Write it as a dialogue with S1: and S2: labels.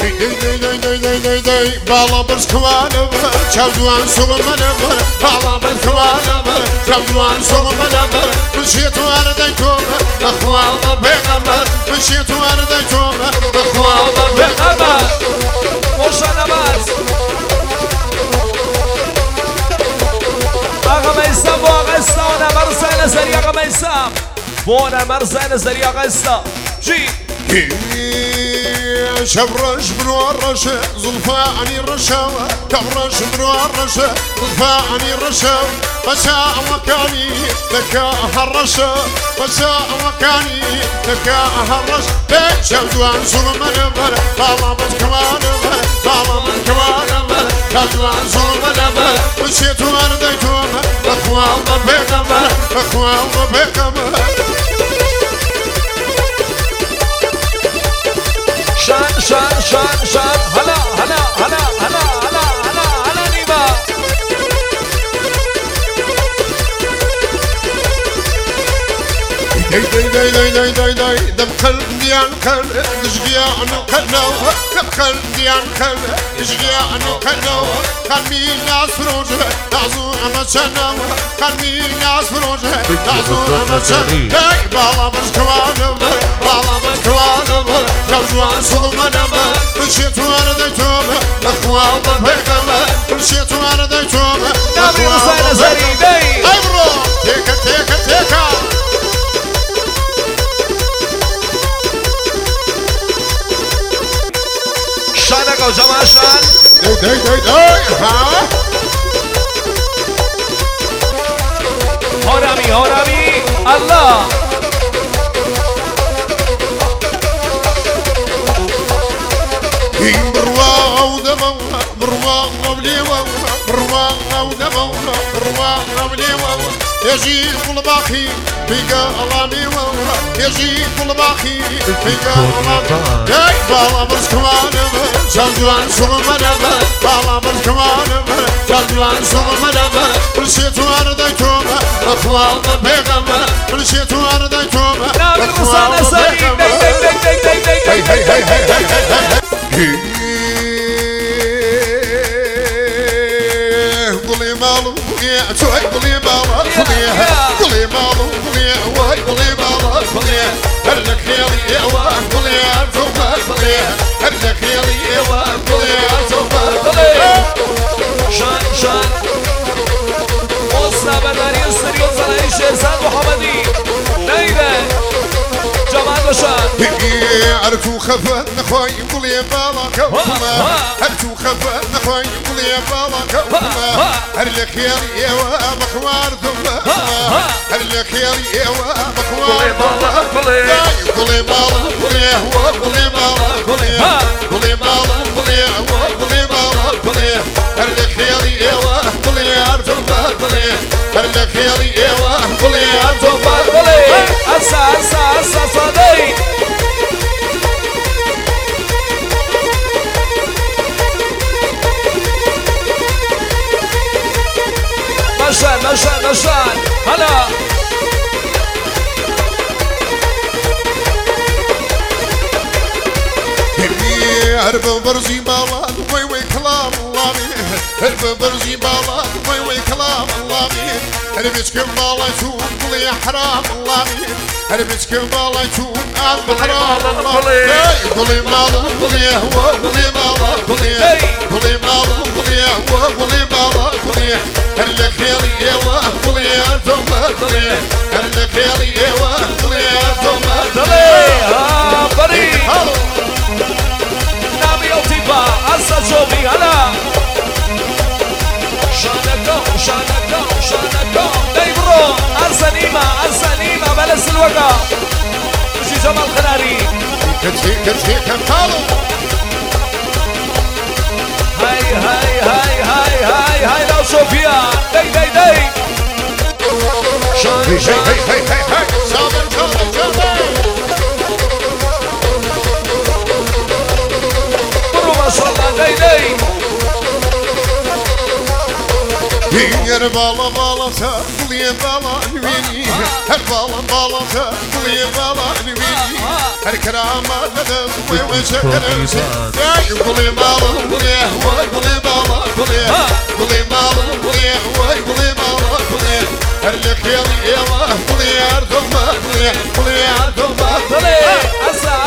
S1: بالا برسكوانم شابدوان سوغمنم بالا برسكوانم شابدوان سوغمنم مشيت وارديتم اخوال بيغمر مشيت وارديتم اخوال بيغمر
S2: وشانا باز آقا میسم و آقا استانا مرزا نظری آقا میسم بونا مرزا نظری آقا استا جی
S1: شبرش بنورش زلفاني الرشاوة كبرش بنورش زلفاني الرشاوة بشاء مكاني لك هالرشا بشاء مكاني لك هالرش شبدوان سلمان بل بالا بسكوان بل بالا بسكوان بل شبدوان سلمان بل مشيت وارديتم اخوال ضبيك بل اخوال ضبيك بل
S2: شان شان شان شان هلا هلا هلا هلا هلا هلا هلا نيبا
S1: داي دم قلبي عن قلب نشقيا عن قلب دم قلبي عن قلب نشقيا عن قلب قلبي ناس فروجه تعزو أنا شنو قلبي ناس فروجه تعزو أنا شنو داي بالا بسكوانم بالا بسكوانم جوزوان سلمانم مشيت وارديتم اخوال ضبيكم مشيت وارديتم
S2: نبي رسالة زريدي
S1: ايبرو تيكا تيكا تيكا
S2: شانك وجماعة شان
S1: داي ها
S2: هرمي هرمي الله
S1: بروا ودمو بروا وبليوا بروا ودمو بروا وبليوا يجي كل باخي بيقى الله يجي كل باخي بيقى الله داي بالا برسكوانم شابدوان سلمانم بالا برسكوانم شابدوان سلمانم مشيت وارديتم اخوال ضبيكم مشيت وارديتم
S2: نبي رسالة زريدي
S1: هي هي هي هي هي قولي مالو يا توي قولي مالو قولي مالو قولي واي قولي مالو قولي هلك يا يا واي قولي عزوبة قولي هلك يا يا واي قولي عزوبة قولي
S2: شان شان وصنا برداري السريو صلاحي شهزاد محمدي نايدة جمال وشان
S1: عرفتو خفت نخوي قولي بالا كوما عرفتو خفت نخوي قولي بالا كوما هلك يا يوا مخوار ثم هلك يا يوا مخوار قولي بالا قولي هو قولي بالا قولي بالا قولي هو قولي بالا قولي هلك يا يوا قولي عرفتو قولي هلك يا يوا قولي عرفتو قولي
S2: أسا صدي نشان هلا
S1: هرب برزي بالاد وي وي كلام الله هرب برزي بالاد وي وي كلام الله هربتك بالله يتوب قولي حرام الله هربتك بالله يتوب حرام الله قولي مالو قولي هو قولي مالو قولي مالو قولي هو قولي مالو قولي هلك يا يوا قولي انتم قولي هلك يا يوا قولي انتم
S2: قولي بريء نبي الطيبة أسا شوفي هلا شانكو دايبرو أرسنيمة بلس الوقع مشي جمال خناري
S1: كتفيك انتالو
S2: هاي لو شوفيا داي
S1: هي صابر
S2: برو ما شاء الله داي
S1: هي بالا بالا تقولي بالا نويني بالا بالا تقولي بالا نويني الكرامة ندم وشكر قولي بالا قولي قولي بالا قولي بالا قولي بالا قولي الخير يا قولي ارض قولي ارض
S2: قولي أسا